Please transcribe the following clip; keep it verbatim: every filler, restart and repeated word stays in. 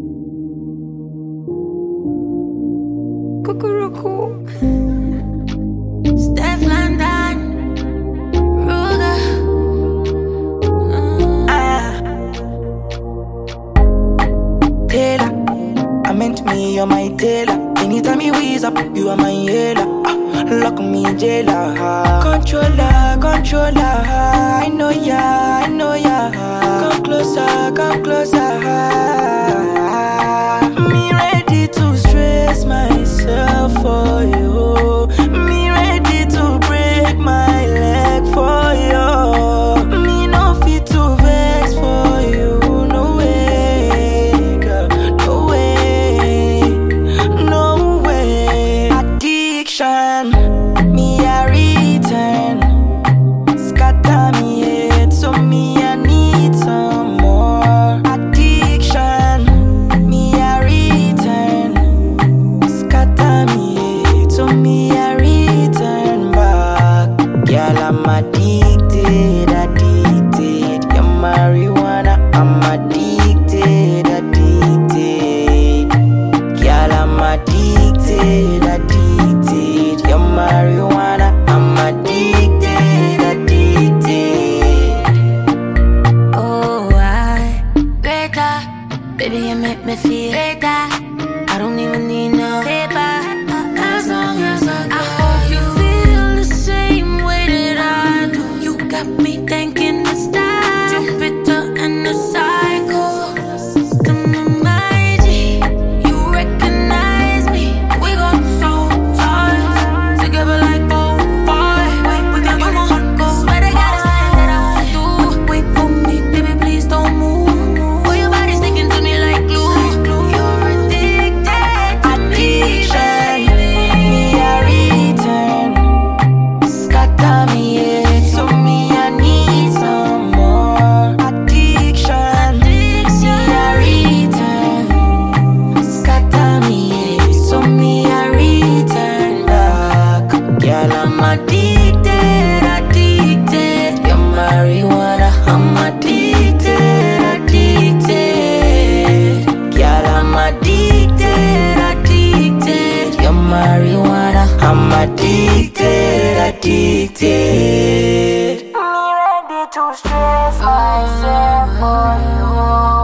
Cuckoo. Steph London, Ruger. Mm. Ah, Taylor, I meant me, you're my tailor. Anytime you ease up, you are my healer. Ah, lock me jailer. Controller, controller. I know ya, I know ya. Come closer, come closer. Me ready to stress myself for you. Me ready to break my leg for you. Me no fit to vex for you. No way, girl. No way, no way. Addiction, me a return. Scatter me head, so me I need some more. Addiction, me a return. Scatter me head, so me I return back. Girl, I'm addicted, addicted. Your marijuana, I'm addicted, addicted. Girl, I'm addicted, addicted. Your marijuana, I'm addicted, addicted. Oh, I greater, baby, you make me feel greater. I don't even need no paper. As long as I got I hope you feel the same way that I do. You got me thinking it's time. Jupiter and the cycle. Come on, my G, you recognize me. We got so tight together like four, five. We can you know go. Swear to God, it's nothing that I won't do. Wait for me, baby, please don't move. Boy, your body's sticking to me like glue. You're addicted to me, Addiction, baby. me a return. Scatter me head, so me I need some more. Addiction, me a return. Scatter me head, so me I return back. Girl, I'm addicted, addicted. Your marijuana, I'm addicted, addicted. Girl, I'm addicted, addicted. Your marijuana, I'm addicted, addicted. Me ready to stress myself for you.